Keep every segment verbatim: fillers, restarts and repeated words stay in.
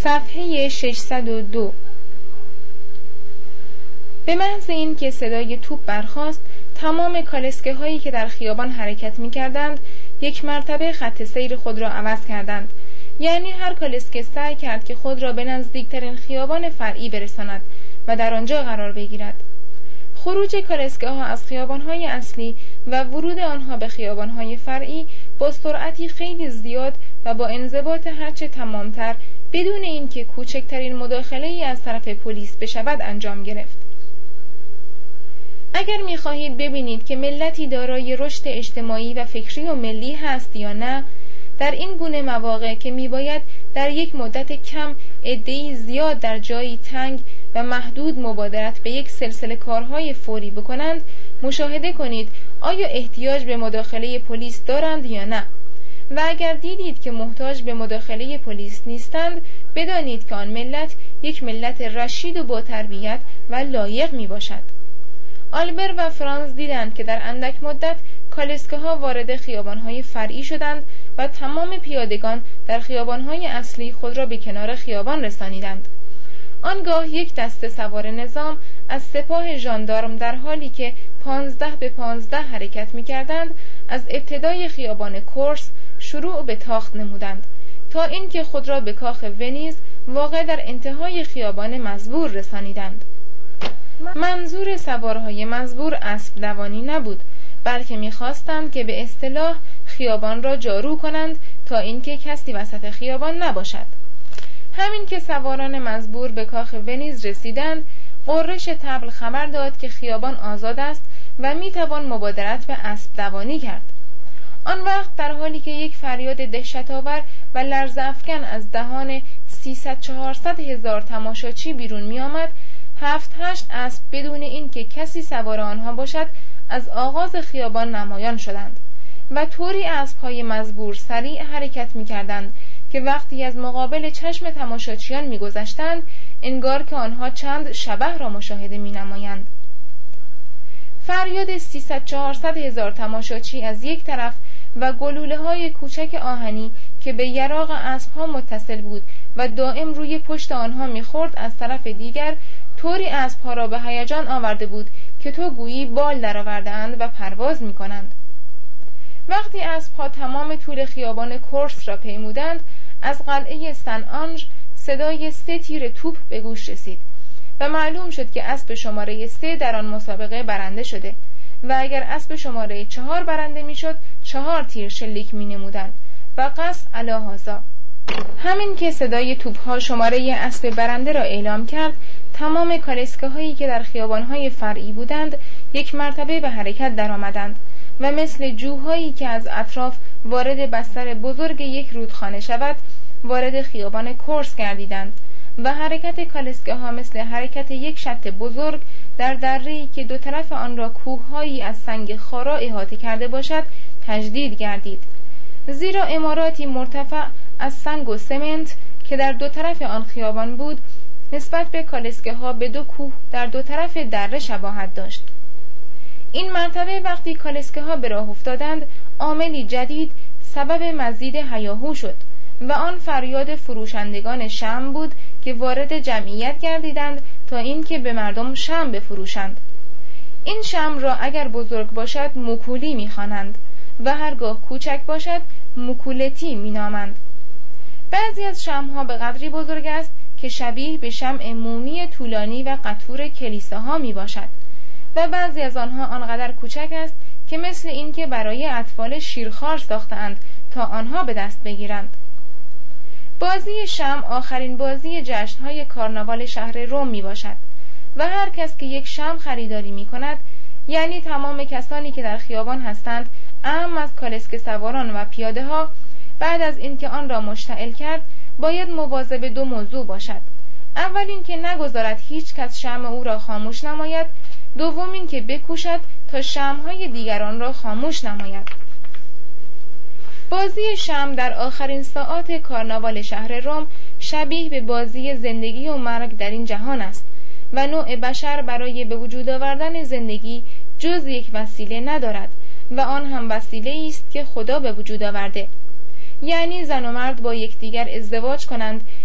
صفحه ششصد و دو. به محض این که صدای توپ برخاست، تمام کالسکه هایی که در خیابان حرکت می کردند یک مرتبه خط سیر خود را عوض کردند. یعنی هر کالسکه سعی کرد که خود را به نزدیکترین خیابان فرعی برساند و در آنجا قرار بگیرد. خروج کالسکه ها از خیابان های اصلی و ورود آنها به خیابان های فرعی با سرعتی خیلی زیاد و با انضباط هرچه تمامتر بدون اینکه کوچکترین مداخله ای از طرف پلیس بشود انجام گرفت. اگر می‌خواهید ببینید که ملتی دارای رشد اجتماعی و فکری و ملی هست یا نه، در این گونه مواقع که میباید در یک مدت کم عده‌ای زیاد در جایی تنگ و محدود مبادرت به یک سلسله کارهای فوری بکنند، مشاهده کنید آیا احتیاج به مداخله پلیس دارند یا نه. و اگر دیدید که محتاج به مداخله پلیس نیستند، بدانید که آن ملت یک ملت رشید و با تربیت و لایق می باشد. آلبر و فرانز دیدند که در اندک مدت کالسکه ها وارد خیابان های فرعی شدند و تمام پیادگان در خیابان های اصلی خود را به کنار خیابان رسانیدند. آنگاه یک دسته سوار نظام از سپاه ژاندارم در حالی که پانزده به پانزده حرکت می کردند از ابتدای خیابان کورس شروع به تاخت نمودند تا اینکه خود را به کاخ ونیز واقع در انتهای خیابان مزبور رسانیدند. منظور سوارهای مزبور اسب دوانی نبود، بلکه می‌خواستند که به اصطلاح خیابان را جارو کنند تا اینکه کسی وسط خیابان نباشد. همین که سواران مزبور به کاخ ونیز رسیدند، قررش طبل خبر داد که خیابان آزاد است و میتوان مبادرت به اسب دوانی کرد. آن وقت در حالی که یک فریاد دهشت‌آور و لرزه افکن از دهان سیصد چهارصد هزار تماشاچی بیرون می آمد، هفت هشت اسب بدون این که کسی سوار آنها باشد از آغاز خیابان نمایان شدند و طوری اسب‌های مزبور سریع حرکت می کردند که وقتی از مقابل چشم تماشاچیان می گذشتند انگار که آنها چند شبح را مشاهده می نمایند. فریاد سیصد چهارصد هزار تماشاچی از یک طرف و گلوله های کوچک آهنی که به یراق اسب‌ها متصل بود و دائم روی پشت آنها می‌خورد از طرف دیگر طوری اسب‌ها را به هیجان آورده بود که تو گویی بال درآورده‌اند و پرواز می‌کنند. وقتی اسب‌ها تمام طول خیابان کورس را پیمودند، از قلعه سن آنژ صدای سه تیر توپ به گوش رسید و معلوم شد که اسب شماره سه در آن مسابقه برنده شده و اگر اسب شماره چهار برنده میشد چهار تیر شلیک می نمودند و قص علی هذا. همین که صدای توپ‌ها شماره اسب برنده را اعلام کرد، تمام کالسکه هایی که در خیابان‌های فرعی بودند یک مرتبه به حرکت درآمدند و مثل جوهایی که از اطراف وارد بستر بزرگ یک رودخانه شود وارد خیابان کورس گردیدند و حرکت کالسکه ها مثل حرکت یک شط بزرگ در دره‌ای که دو طرف آن را کوه‌هایی از سنگ خارا احاطه کرده باشد تجدید گردید، زیرا عماراتی مرتفع از سنگ و سمنت که در دو طرف آن خیابان بود نسبت به کالسکه ها به دو کوه در دو طرف دره شباهت داشت. این مرتبه وقتی کالسکه ها به راه افتادند عاملی جدید سبب مزید هیاهو شد و آن فریاد فروشندگان شمع بود که وارد جمعیت گردیدند تا اینکه به مردم شمع بفروشند. این شمع را اگر بزرگ باشد موکولی می‌خوانند و هرگاه کوچک باشد موکولتی می‌نامند. بعضی از شمع‌ها به قدری بزرگ است که شبیه به شمع مومی طولانی و قطور کلیساها میباشد و بعضی از آنها آنقدر کوچک است که مثل این که برای اطفال شیرخوار ساختند تا آنها به دست بگیرند. بازی شمع آخرین بازی جشن‌های کارناوال شهر روم میباشد و هر کس که یک شمع خریداری میکند، یعنی تمام کسانی که در خیابان هستند اعم از کالسکه سواران و پیاده ها، بعد از اینکه آن را مشتعل کرد باید مواظب دو موضوع باشد. اول این که نگذارد هیچ کس شمع او را خاموش نماید، دوم این که بکوشد تا شمع‌های دیگران را خاموش نماید. بازی شمع در آخرین ساعات کارناوال شهر روم شبیه به بازی زندگی و مرگ در این جهان است و نوع بشر برای به وجود آوردن زندگی جز یک وسیله ندارد و آن هم وسیله است که خدا به وجود آورده، یعنی زن و مرد با یکدیگر ازدواج کنند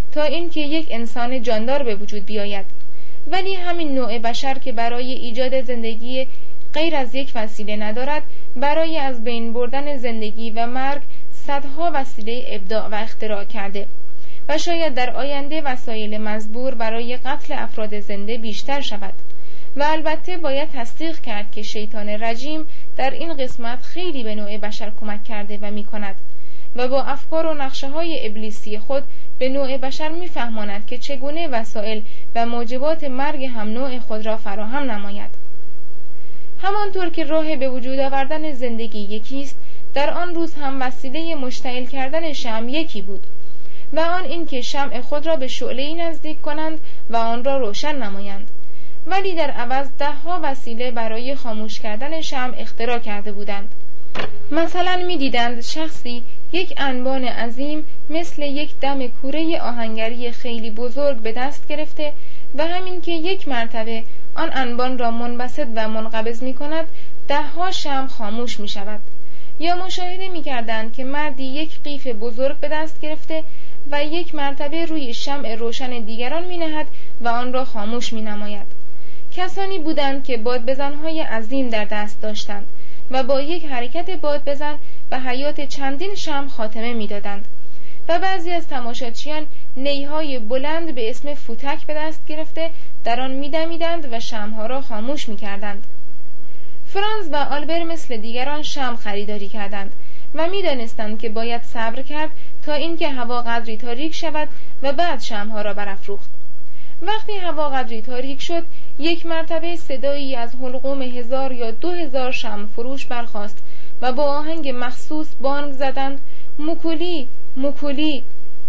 تا اینکه یک انسان جاندار به وجود بیاید. ولی همین نوع بشر که برای ایجاد زندگی غیر از یک وسیله ندارد، برای از بین بردن زندگی و مرگ صدها وسیله ابداع و اختراع کرده و شاید در آینده وسایل مزبور برای قتل افراد زنده بیشتر شود. و البته باید تصدیق کرد که شیطان رجیم در این قسمت خیلی به نوع بشر کمک کرده و می کند و با افکار و نقشه های ابلیسی خود به نوع بشر می فهماند که چگونه وسایل و موجبات مرگ هم نوع خود را فراهم نماید. همانطور که راه به وجود آوردن زندگی یکی است، در آن روز هم وسیله مشتعل کردن شمع یکی بود و آن این که شمع خود را به شعله‌ای نزدیک کنند و آن را روشن نمایند. ولی در عوض ده ها وسیله برای خاموش کردن شمع اختراع کرده بودند. مثلا می دیدند شخصی یک انبان عظیم مثل یک دم کوره آهنگری خیلی بزرگ به دست گرفته و همین که یک مرتبه آن انبان را منبسط و منقبض می کند، ده ها شمع خاموش می شود. یا مشاهده می کردند که مردی یک قیف بزرگ به دست گرفته و یک مرتبه روی شمع روشن دیگران می نهد و آن را خاموش می نماید. کسانی بودند که بادبزن‌های عظیم در دست داشتند و با یک حرکت بادبزن به حیات چندین شمع خاتمه می‌دادند و بعضی از تماشاچیان نیهای بلند به اسم فوتک به دست گرفته در آن می‌دمیدند و شمع‌ها را خاموش می‌کردند. فرانز و آلبر مثل دیگران شمع خریداری کردند و می‌دانستند که باید صبر کرد تا اینکه هوا قدری تاریک شود و بعد شمع‌ها را برافروخت. وقتی هوا قدری تاریک شد، یک مرتبه صدایی از حلقوم هزار یا دو هزار شمع فروش برخاست و با آهنگ مخصوص بانگ زدند: موکولی، موکولی.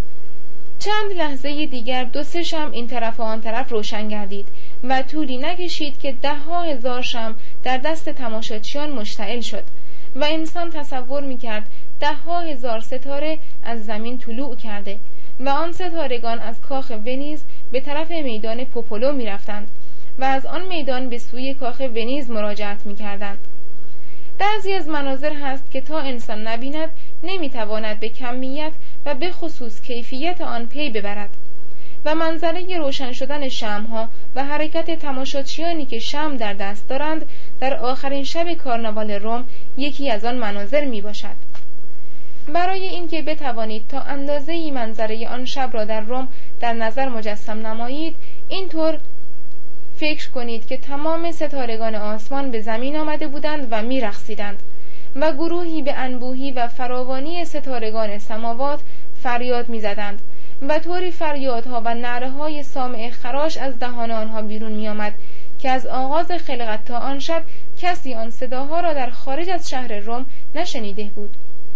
چند لحظه دیگر دو سه شمع این طرف و آن طرف روشن گردید و طولی نکشید که ده ها هزار شمع در دست تماشاچیان مشتعل شد و انسان تصور می‌کرد ده ها هزار ستاره از زمین طلوع کرده و آن ستارگان از کاخ ونیز به طرف میدان پوپولو می رفتند و از آن میدان به سوی کاخ ونیز مراجعت می کردند. بعضی از مناظر هست که تا انسان نبیند نمی تواند به کمیت و به خصوص کیفیت آن پی ببرد و منظره روشن شدن شمع‌ها و حرکت تماشاچیانی که شمع در دست دارند در آخرین شب کارناوال روم یکی از آن مناظر می باشد. برای اینکه بتوانید تا اندازه‌ای منظره آن شب را در روم در نظر مجسم نمایید، اینطور فکر کنید که تمام ستارگان آسمان به زمین آمده بودند و می‌رقصیدند و گروهی به انبوهی و فراوانی ستارگان سماوات فریاد می‌زدند و طوری فریادها و نعره‌های سامع خراش از دهان آنها بیرون می‌آمد که از آغاز خلقت تا آن شب کسی آن صداها را در خارج از شهر روم نشنیده بود.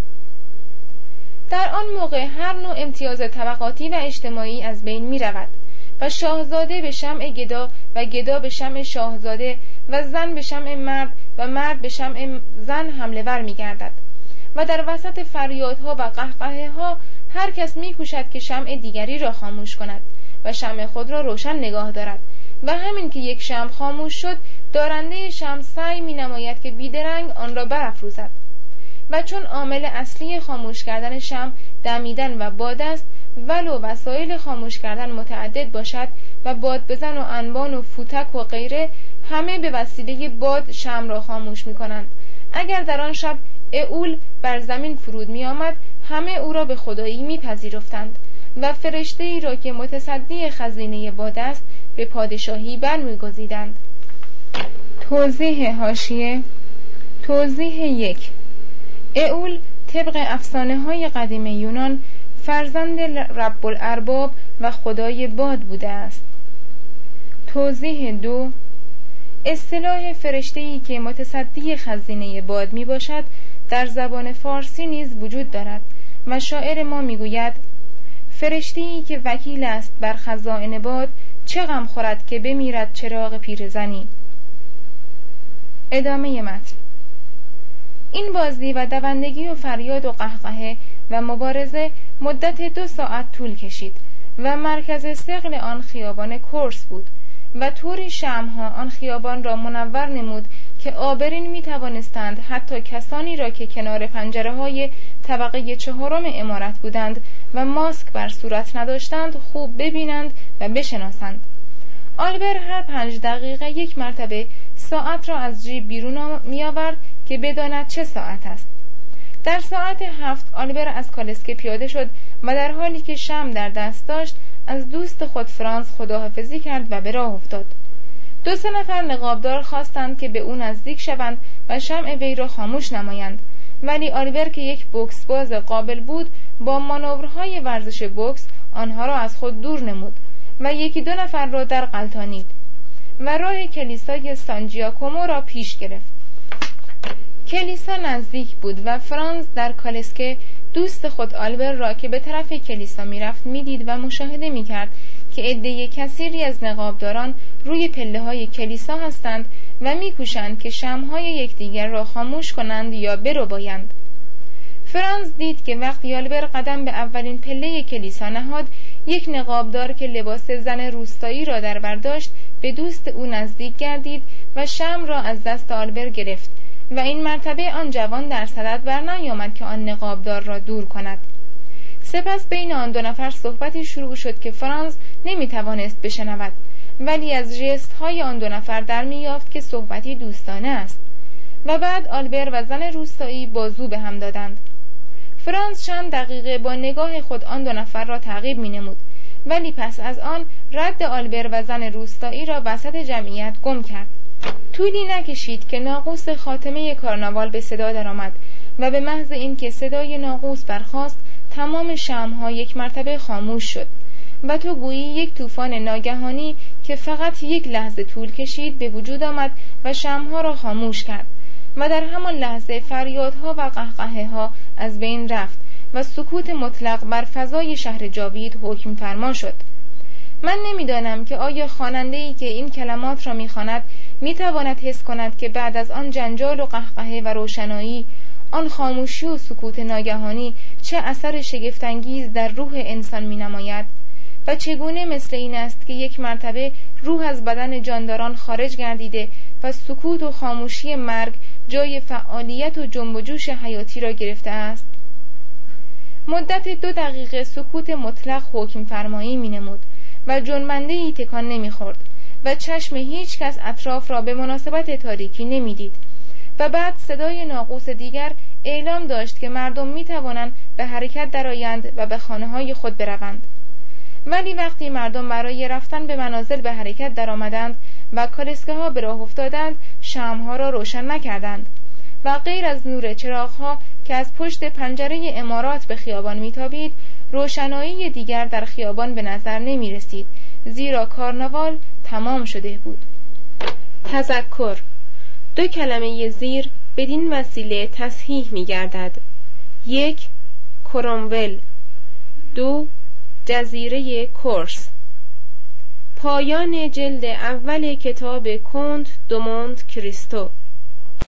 در آن موقع هر نوع امتیاز طبقاتی و اجتماعی از بین می رود و شاهزاده به شمع گدا و گدا به شمع شاهزاده و زن به شمع مرد و مرد به شمع زن حمله ور می گردد و در وسط فریادها و قهقهه ها هر کس می کوشد که شمع دیگری را خاموش کند و شمع خود را روشن نگاه دارد و همین که یک شمع خاموش شد، دارنده شمع سعی می نماید که بیدرنگ آن را برافروزد و چون عامل اصلی خاموش کردن شمع دمیدن و باد است، ولو وسایل خاموش کردن متعدد باشد و باد بزن و انبان و فوتک و غیره، همه به وسیله باد شمع را خاموش می کنند. اگر در آن شب ائول بر زمین فرود می آمد، همه او را به خدایی می پذیرفتند و فرشته ای را که متصدی خزینه باد است به پادشاهی برمی گزیدند. توضیح حاشیه. توضیح یک: ائول طبق افسانه های قدیم یونان فرزند رب الارباب و خدای باد بوده است. توضیح دو: اصطلاح فرشته‌ای که متصدی خزینه باد می باشد در زبان فارسی نیز وجود دارد و شاعر ما می گوید: فرشته‌ای که وکیل است بر خزائن باد، چه غم خورد که بمیرد چراغ پیرزنی. ادامه متن. این بازی و دوندگی و فریاد و قهقهه و مبارزه مدت دو ساعت طول کشید و مرکز ثقل آن خیابان کورس بود و طوری شمع‌ها آن خیابان را منور نمود که آبرین می توانستند حتی کسانی را که کنار پنجره های طبقه چهارم عمارت بودند و ماسک بر صورت نداشتند خوب ببینند و بشناسند. آلبر هر پنج دقیقه یک مرتبه ساعت را از جیب بیرون می آورد که بداند چه ساعت است. در ساعت هفت آلبر از کالسکه پیاده شد و در حالی که شمع در دست داشت از دوست خود فرانس خداحافظی کرد و به راه افتاد. دو سه نفر نقابدار خواستند که به او نزدیک شوند و شمع وی را خاموش نمایند، ولی آلبر که یک بوکس باز قابل بود با مانورهای ورزش بوکس آنها را از خود دور نمود و یکی دو نفر را در غلطانید و راه کلیسای سان جیاکومو را پیش گرفت. کلیسا نزدیک بود و فرانز در کالسکه دوست خود آلبر را که به طرف کلیسا میرفت میدید و مشاهده میکرد که عده کثیری از نقابداران روی پله های کلیسا هستند و میکوشند که شمعهای یکدیگر را خاموش کنند یا بربایند. فرانز دید که وقتی آلبر قدم به اولین پله کلیسا نهاد، یک نقابدار که لباس زن روستایی را در بر داشت به دوست او نزدیک گردید و شمع را از دست آلبر گرفت و این مرتبه آن جوان در صدد بر نیامد که آن نقابدار را دور کند. سپس بین آن دو نفر صحبتی شروع شد که فرانز نمیتوانست بشنود، ولی از ژست های آن دو نفر در میافت که صحبتی دوستانه است و بعد آلبر و زن روستایی بازو به هم دادند. فرانز چند دقیقه با نگاه خود آن دو نفر را تعقیب می نمود، ولی پس از آن رد آلبر و زن روستایی را وسط جمعیت گم کرد. طولی نکشید که ناقوس خاتمه کارناوال به صدا درآمد و به محض اینکه صدای ناقوس برخاست تمام شمع‌ها یک مرتبه خاموش شد و تو گویی یک طوفان ناگهانی که فقط یک لحظه طول کشید به وجود آمد و شمع‌ها را خاموش کرد و در همان لحظه فریادها و قهقهه‌ها از بین رفت و سکوت مطلق بر فضای شهر جاوید حکم فرما شد. من نمیدانم که آیا خواننده‌ای که این کلمات را می‌خواند می‌تواند حس کند که بعد از آن جنجال و قهقهه و روشنایی، آن خاموشی و سکوت ناگهانی چه اثر شگفت‌انگیز در روح انسان می‌نماید و چگونه مثل این است که یک مرتبه روح از بدن جانداران خارج گردیده و سکوت و خاموشی مرگ جای فعالیت و جنب و جوش حیاتی را گرفته است. مدت دو دقیقه سکوت مطلق حکم فرمایی می‌نمود و جنبنده‌ای تکان نمی‌خورد و چشم هیچ کس اطراف را به مناسبت تاریکی نمی‌دید و بعد صدای ناقوس دیگر اعلام داشت که مردم می‌توانند به حرکت درآیند و به خانه‌های خود بروند. ولی وقتی مردم برای رفتن به منازل به حرکت درآمدند و کالسکه‌ها به راه افتادند، شمع‌ها را روشن نکردند و غیر از نور چراغ‌ها که از پشت پنجره عمارات به خیابان میتابید، روشنایی دیگر در خیابان به نظر نمی رسید، زیرا کارناوال تمام شده بود. تذکر: دو کلمه زیر بدین وسیله تصحیح می گردد. یک، کرومول. دو، جزیره کورس. پایان جلد اول کتاب کنت دو مونت کریستو.